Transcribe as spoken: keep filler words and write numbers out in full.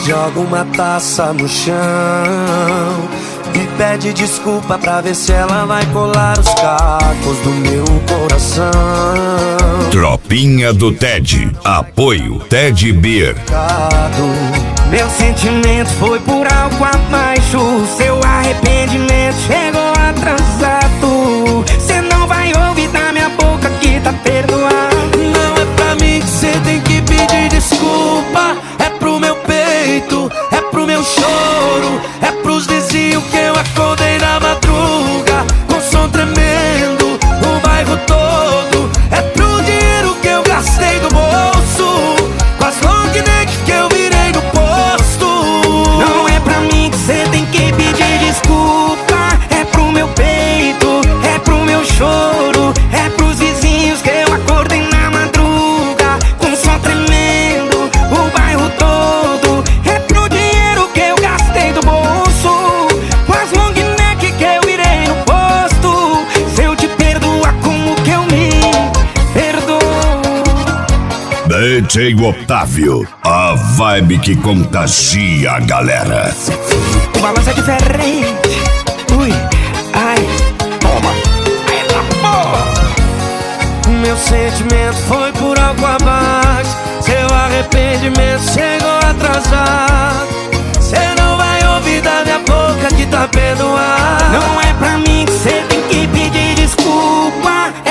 joga uma taça no chão e pede desculpa pra ver se ela vai colar os cacos do meu coração. Tropinha do Ted. Apoio Ted Beer. Meu sentimento foi por algo abaixo. Seu arrependimento chegou atrasado. Cê não vai ouvir da minha boca que tá perdoado. Não é pra mim que cê tem que pedir desculpa. É pro meu peito, é pro meu choro, é pros vizinhos que eu acordei na madruga com som tremendo, o bairro todo. É pro dinheiro que eu gastei do bolso, com as long neck que eu virei no posto. Não é pra mim que cê tem que pedir desculpa. É pro meu peito, é pro meu choro, é pros vizinhos que eu acordei na madruga com som tremendo, o bairro todo. É pro dinheiro que eu gastei do bolso, com as long neck que eu virei no posto. Se eu te perdoar, como que eu me perdoo? D J Otávio, a vibe que contagia a galera. O balanço é diferente. Ui, ai, toma. Ai, tá bom. Meu sentimento foi por algo abaixo. Seu arrependimento chegou atrasado. Cê não vai ouvir da minha boca que tá perdoado. Não é pra mim que cê tem que pedir desculpa.